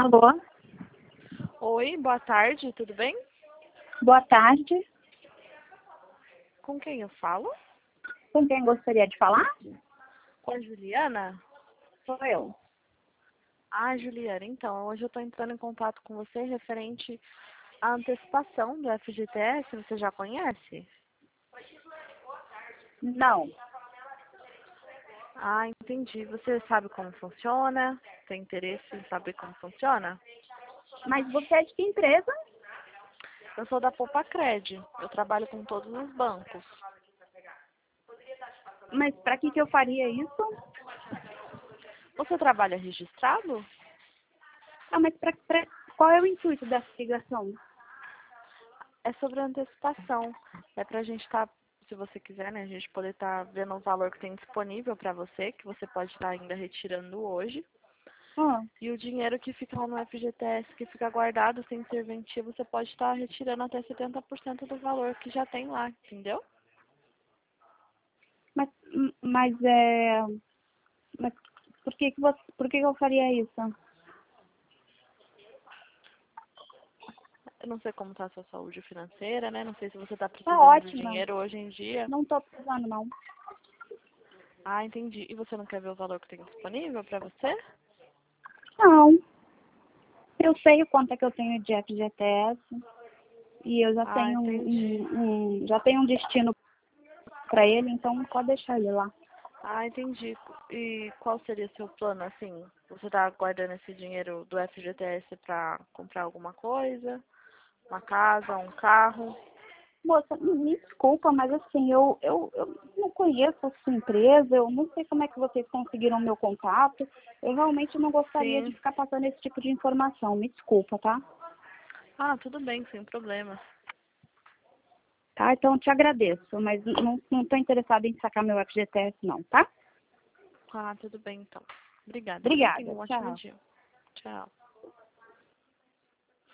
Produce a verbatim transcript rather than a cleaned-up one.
Alô? Oi, boa tarde, tudo bem? Boa tarde. Com quem eu falo? Com quem gostaria de falar? Com a Juliana? Sou eu. Ah, Juliana, então, hoje eu estou entrando em contato com você referente à antecipação do F G T S, você já conhece? Não. Ah, entendi. Você sabe como funciona? Tem interesse em saber como funciona? Mas você é de que empresa? Eu sou da Popacred, eu trabalho com todos os bancos. Mas para que, que eu faria isso? Você trabalha registrado? Ah, mas pra, pra, qual é o intuito dessa ligação? É sobre a antecipação. É pra gente estar, se você quiser, né, a gente poder estar vendo o valor que tem disponível para você, que você pode estar ainda retirando hoje. Ah, E o dinheiro que fica lá no F G T S, que fica guardado sem serventia, você pode estar retirando até setenta por cento do valor que já tem lá, entendeu? mas, mas é... Mas por que, que, você, por que, que eu faria isso? Eu não sei como está a sua saúde financeira, né? Não sei se você está Tá precisando de ótima. dinheiro hoje em dia. Não tô precisando, não. Ah, entendi. E você não quer ver o valor que tem disponível para você? Não. Eu sei o quanto é que eu tenho de F G T S. E eu já Ah, tenho um, entendi. um- um- já tenho um destino para ele, então pode deixar ele lá. Ah, entendi. E qual seria seu plano, assim? Você tá guardando esse dinheiro do F G T S para comprar alguma coisa? Uma casa, um carro? Moça, me desculpa, mas assim, eu, eu, eu não conheço a sua empresa, eu não sei como é que vocês conseguiram meu contato. Eu realmente não gostaria de Sim. ficar passando esse tipo de informação. Me desculpa, tá? Ah, tudo bem, sem problema. Tá? Então eu te agradeço, mas não, não tô interessada em sacar meu F G T S não, tá? Ah, tudo bem, então. Obrigada, viu? Tenha Obrigada, um ótimo tchau. dia. Tchau.